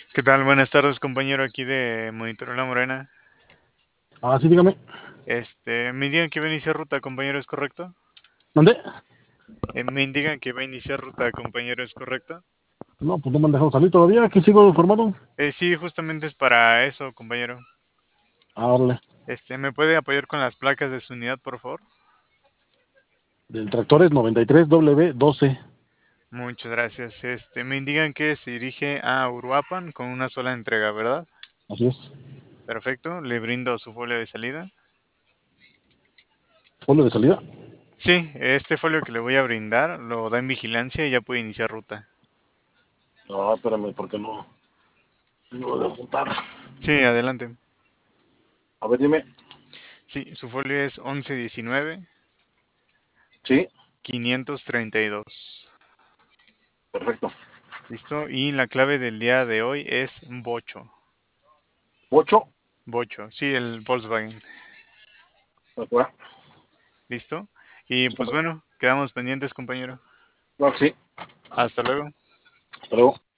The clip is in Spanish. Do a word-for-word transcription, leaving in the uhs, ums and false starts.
¿Qué tal? Buenas tardes, compañero, aquí de Monitor La Morena. Ah, sí, dígame. Este, me indican que va a iniciar ruta, compañero, ¿es correcto? ¿Dónde? Eh, me indican que va a iniciar ruta, compañero, ¿es correcto? No, pues no me han dejado salir todavía. Aquí sigo formado. Eh, sí, justamente es para eso, compañero. Ah, órale. Este, ¿me puede apoyar con las placas de su unidad, por favor? Del tractor es noventa y tres W doce. Muchas gracias. Este, me indican que se dirige a Uruapan con una sola entrega, ¿verdad? Así es. Perfecto, le brindo su folio de salida. Folio de salida. Sí, este folio que le voy a brindar lo da en vigilancia y ya puede iniciar ruta. No, espérame, porque no. No lo de apuntar. Sí, adelante. A ver, dime. Sí, su folio es once diecinueve. Sí, quinientos treinta y dos. perfecto. ¿Listo? Y la clave del día de hoy es bocho. Ocho. Bocho, sí, el Volkswagen. Afuera. ¿Listo? Y pues bueno, quedamos pendientes, compañero. Claro que sí. Hasta luego. Hasta luego.